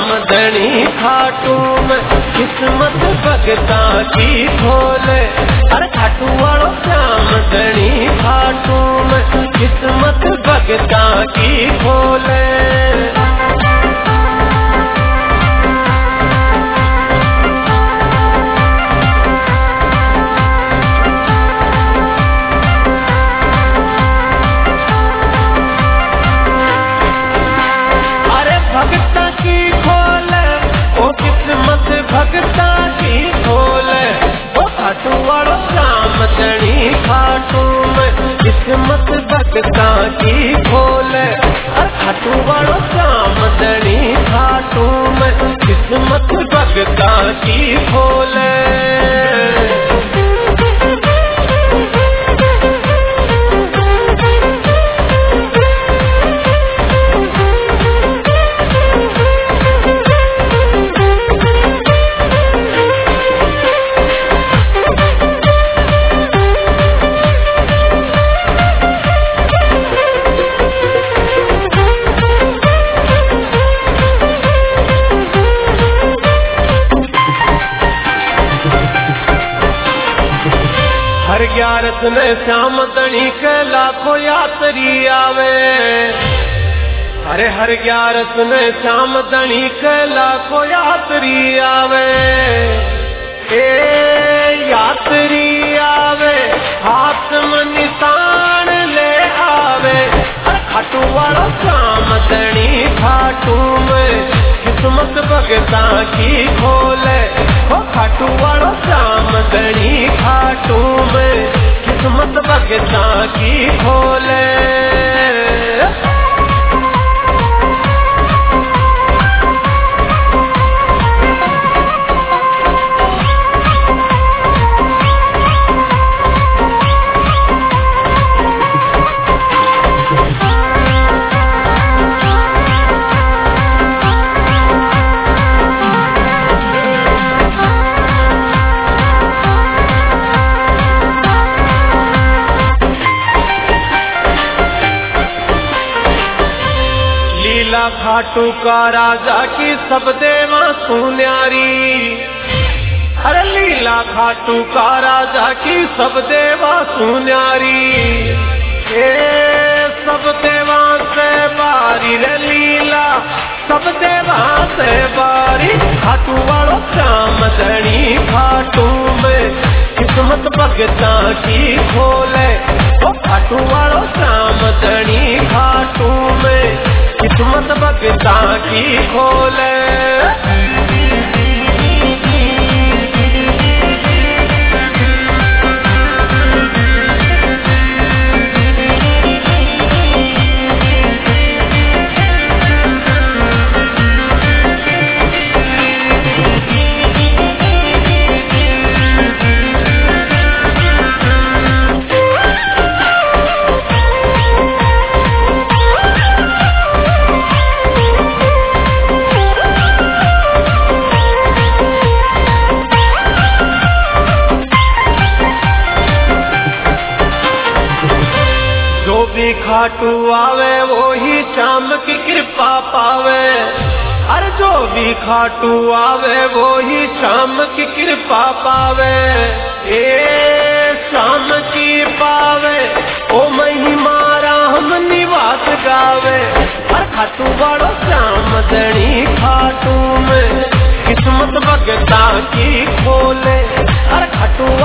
श्याम धनी खाटू में किस्मत भगता की खोले। अरे खाटू वालो श्याम धनी खाटू में किस्मत भगता की खोले। भगता की खोले ओ किस्मत भगता की खोले। ओ खाटू वालो श्याम धनी खाटू में किस्मत भगता की खोले। खाटू वालो श्याम धनी खाटू में किस्मत भगता की खोले। हर ग्यारस में श्याम धनी के लाखों यात्री आवे। अरे हर ग्यारस में श्याम धनी के लाखों यात्री आवे। यात्री आवे हाथ में निशान ले आवे। खाटू वालो श्याम धनी खाटू में किस्मत भगता की खोले। खाटू वालो श्याम धनी खाटू में किस्मत भगता की खोले। खाटू का राजा की सब देवा सुन्यारी। अरे लीला खाटू का राजा की सब देवा सुन्यारी। सब देवा से बारी रे लीला सब देवा से बारी। खाटू वालो श्याम धनी खाटू में किस्मत भगता की खोले। खाटू वालो श्याम धनी खाटू में किस्मत भगता की खोले। खाटू आवे वो ही श्याम की कृपा पावे। अरे जो भी खाटू आवे वो ही श्याम की कृपा पावे। श्याम की पावे ओ महिमा राम निवास गावे। अरे खाटू वालो श्याम धनी खाटू में किस्मत भगता की खोले। अरे खाटू